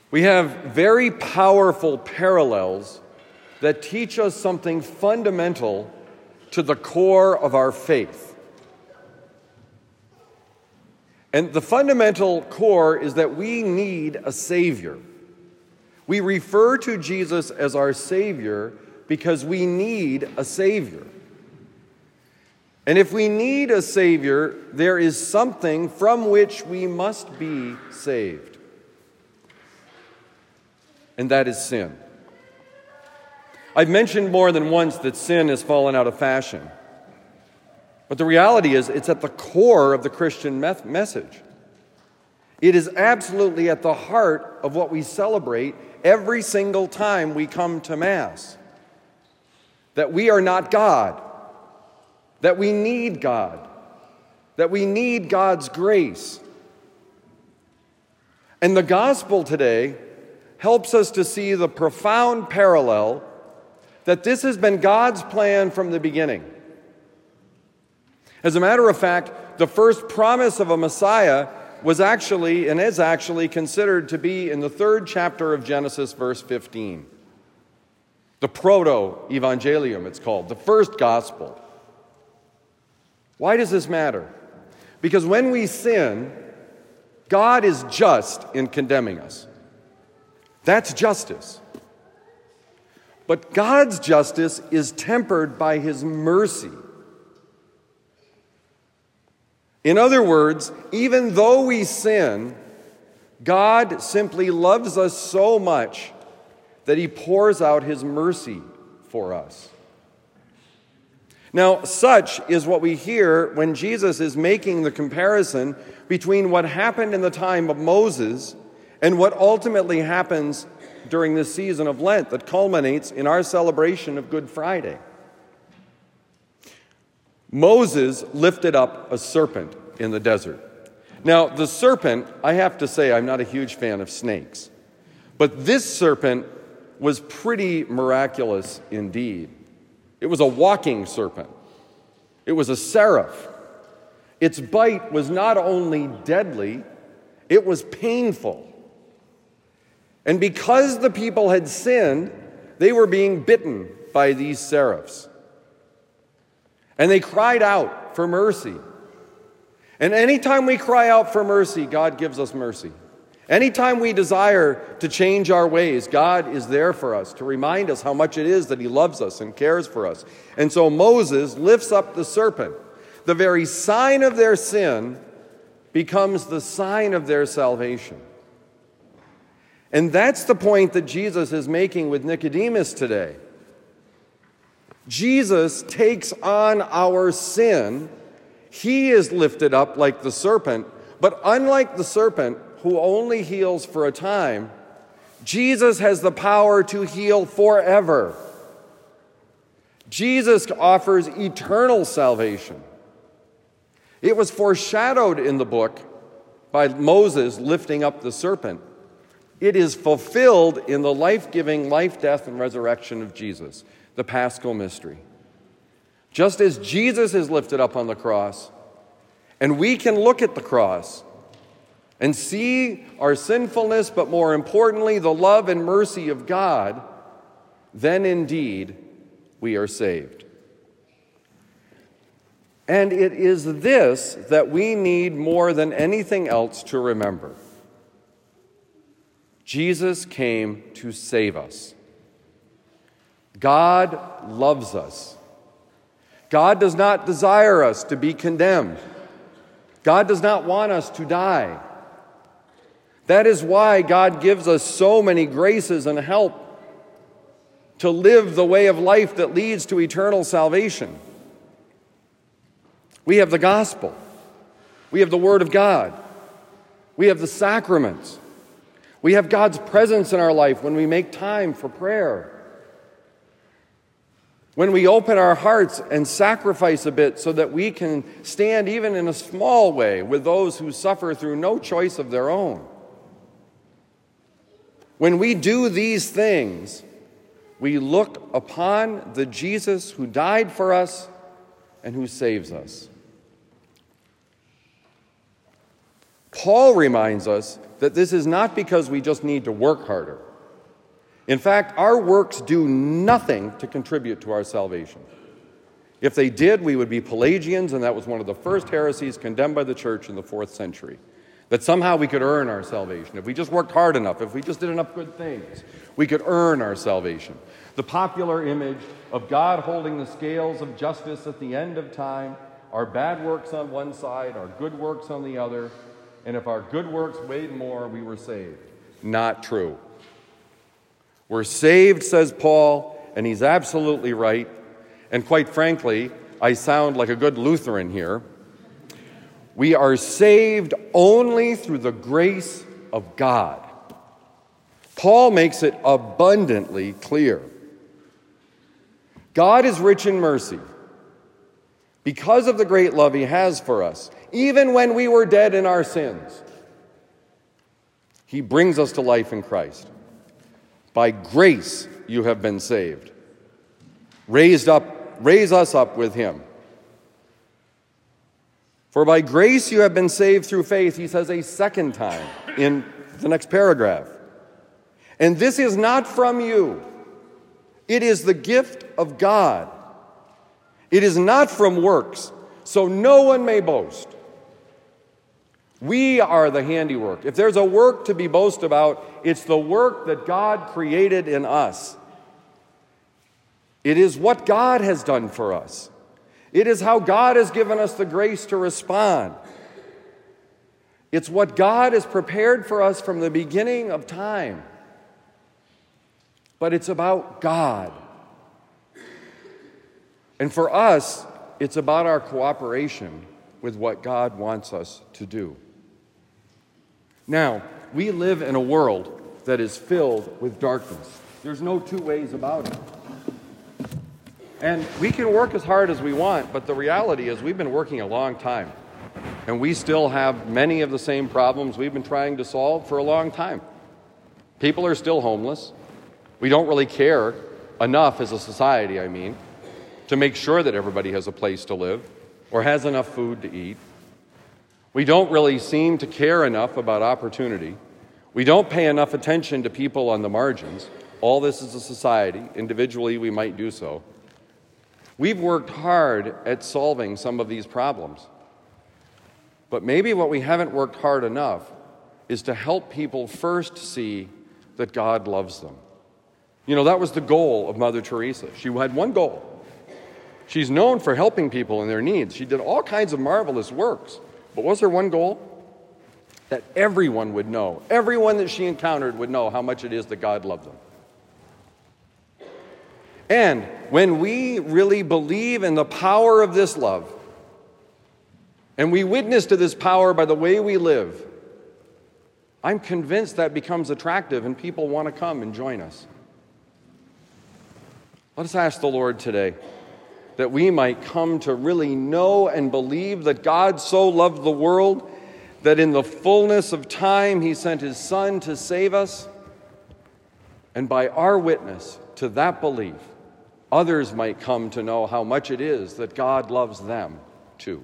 We have very powerful parallels that teach us something fundamental to the core of our faith. And the fundamental core is that we need a Savior. We refer to Jesus as our Savior because we need a Savior. And if we need a Savior, there is something from which we must be saved. And that is sin. I've mentioned more than once that sin has fallen out of fashion. But the reality is, it's at the core of the Christian message. It is absolutely at the heart of what we celebrate every single time we come to Mass. That we are not God. That we need God. That we need God's grace. And the gospel today helps us to see the profound parallel that this has been God's plan from the beginning. As a matter of fact, the first promise of a Messiah was actually and is actually considered to be in the 3rd chapter of Genesis, verse 15. The proto-evangelium, it's called, the first gospel. Why does this matter? Because when we sin, God is just in condemning us. That's justice. But God's justice is tempered by His mercy. In other words, even though we sin, God simply loves us so much that He pours out His mercy for us. Now, such is what we hear when Jesus is making the comparison between what happened in the time of Moses and what ultimately happens during this season of Lent that culminates in our celebration of Good Friday. Moses lifted up a serpent in the desert. Now, the serpent, I have to say, I'm not a huge fan of snakes. But this serpent was pretty miraculous indeed. It was a walking serpent. It was a seraph. Its bite was not only deadly, it was painful. And because the people had sinned, they were being bitten by these seraphs. And they cried out for mercy. And anytime we cry out for mercy, God gives us mercy. Anytime we desire to change our ways, God is there for us to remind us how much it is that He loves us and cares for us. And so Moses lifts up the serpent. The very sign of their sin becomes the sign of their salvation. And that's the point that Jesus is making with Nicodemus today. Jesus takes on our sin. He is lifted up like the serpent, but unlike the serpent, who only heals for a time, Jesus has the power to heal forever. Jesus offers eternal salvation. It was foreshadowed in the book by Moses lifting up the serpent. It is fulfilled in the life-giving life, death, and resurrection of Jesus, the Paschal mystery. Just as Jesus is lifted up on the cross, and we can look at the cross and see our sinfulness, but more importantly, the love and mercy of God, then indeed we are saved. And it is this that we need more than anything else to remember. Jesus came to save us. God loves us. God does not desire us to be condemned. God does not want us to die. That is why God gives us so many graces and help to live the way of life that leads to eternal salvation. We have the gospel. We have the Word of God. We have the sacraments. We have God's presence in our life when we make time for prayer. When we open our hearts and sacrifice a bit so that we can stand even in a small way with those who suffer through no choice of their own. When we do these things, we look upon the Jesus who died for us and who saves us. Paul reminds us that this is not because we just need to work harder. In fact, our works do nothing to contribute to our salvation. If they did, we would be Pelagians, and that was one of the first heresies condemned by the church in the 4th century. That somehow we could earn our salvation. If we just worked hard enough, if we just did enough good things, we could earn our salvation. The popular image of God holding the scales of justice at the end of time, our bad works on one side, our good works on the other, and if our good works weighed more, we were saved. Not true. We're saved, says Paul, and he's absolutely right. And quite frankly, I sound like a good Lutheran here. We are saved only through the grace of God. Paul makes it abundantly clear. God is rich in mercy because of the great love he has for us. Even when we were dead in our sins, he brings us to life in Christ. By grace you have been saved. Raise us up with him. For by grace you have been saved through faith, he says a second time in the next paragraph. And this is not from you. It is the gift of God. It is not from works, so no one may boast. We are the handiwork. If there's a work to be boasted about, it's the work that God created in us. It is what God has done for us. It is how God has given us the grace to respond. It's what God has prepared for us from the beginning of time. But it's about God. And for us, it's about our cooperation with what God wants us to do. Now, we live in a world that is filled with darkness. There's no two ways about it. And we can work as hard as we want, but the reality is we've been working a long time. And we still have many of the same problems we've been trying to solve for a long time. People are still homeless. We don't really care enough as a society, to make sure that everybody has a place to live or has enough food to eat. We don't really seem to care enough about opportunity. We don't pay enough attention to people on the margins. All this is a society. Individually, we might do so. We've worked hard at solving some of these problems. But maybe what we haven't worked hard enough is to help people first see that God loves them. That was the goal of Mother Teresa. She had one goal. She's known for helping people in their needs. She did all kinds of marvelous works. But what was her one goal? That everyone would know, everyone that she encountered would know how much it is that God loved them. And when we really believe in the power of this love, and we witness to this power by the way we live, I'm convinced that becomes attractive and people want to come and join us. Let us ask the Lord today that we might come to really know and believe that God so loved the world that in the fullness of time he sent his Son to save us, and by our witness to that belief, others might come to know how much it is that God loves them too.